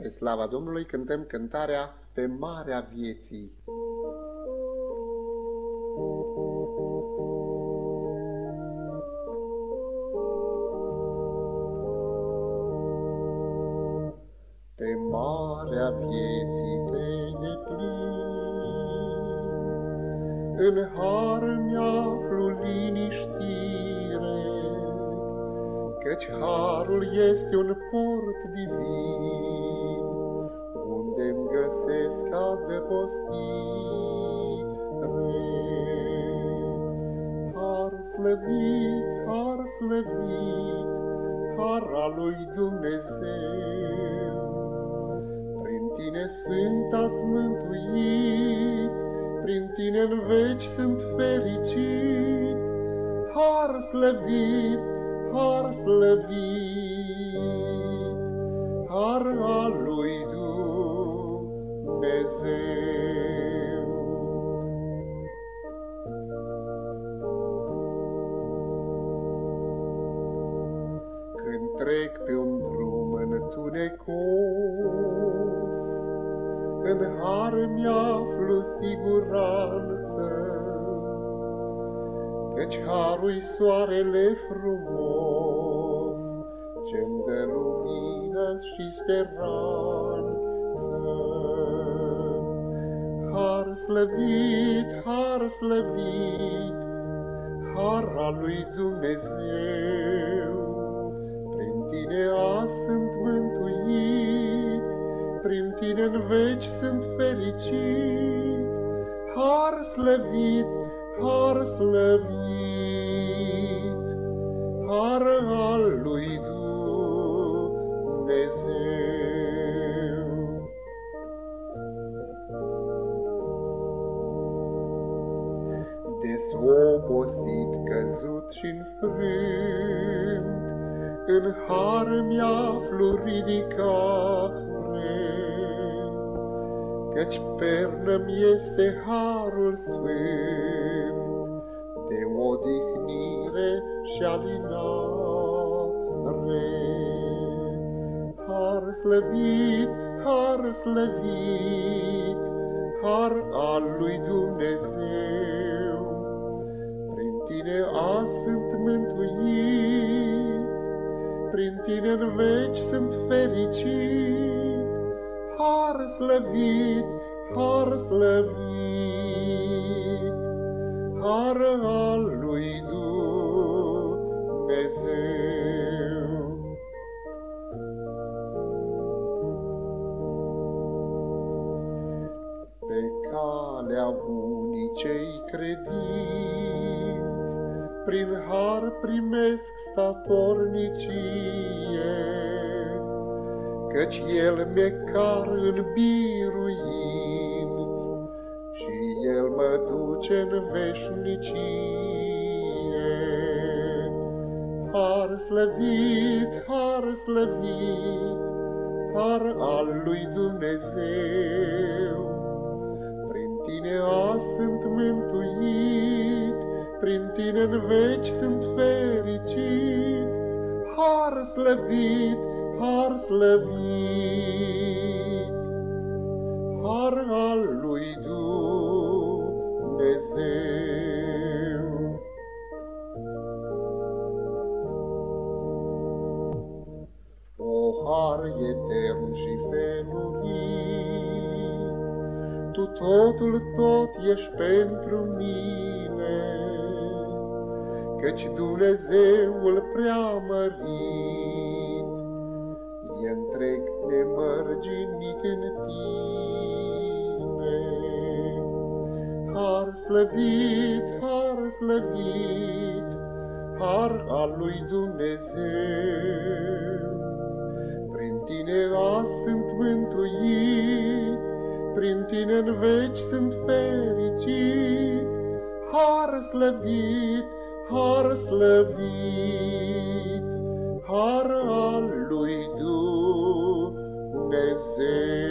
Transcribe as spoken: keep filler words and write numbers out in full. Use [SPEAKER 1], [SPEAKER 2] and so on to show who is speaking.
[SPEAKER 1] Spre slava Domnului cântăm cântarea Pe marea vieții. Pe marea vieții te deplin, în har mi-aflu liniștire, căci harul este un port divin, unde-mi găsesc adăpostire. Har slăvit, har slăvit, har al lui Dumnezeu, prin tine sunt azi mântuit, prin tine în veci sunt fericit. Har slăvit, har slăvit, har al lui Dumnezeu. Când trec pe un drum întunecos, în har mi-aflu siguranță, căci harul-i soarele frumos, ce-mi dă lumină și speranță. Har slăvit, har slăvit, har al lui Dumnezeu, prin tine azi sunt mântuit, prin tine în veci sunt fericit. Har slăvit, har slăvit, har al lui Dumnezeu. Des obosit, căzut și înfrânt, în har mi-aflu ridicare, căci pernă-mi este harul sfânt, de odihnire și alinare. Har slăvit, har slăvit, har al lui Dumnezeu, prin tine azi sunt mântuit, prin tine în veci sunt fericit. Har slăvit, har slăvit, har al lui Dumnezeu. Pe calea unicei credinți, prin har primesc statornicie, căci El mi-e car în biruinți și El mă duce în veșnicie. Har slăvit, har slăvit, har al lui Dumnezeu, prin tine azi sunt mântuit, prin tine în veci sunt fericit. Har slăvit, har slăvit, har al lui Dumnezeu. O har etern și fenurit, tu totul tot ești pentru mine, căci Dumnezeul preamărit e întreg nemărginit în tine. Har slăvit, har slăvit, har al lui Dumnezeu, prin tine azi sunt mântuit, prin tine în veci sunt fericit. Har slăvit, har slăvit, har al lui Dumnezeu.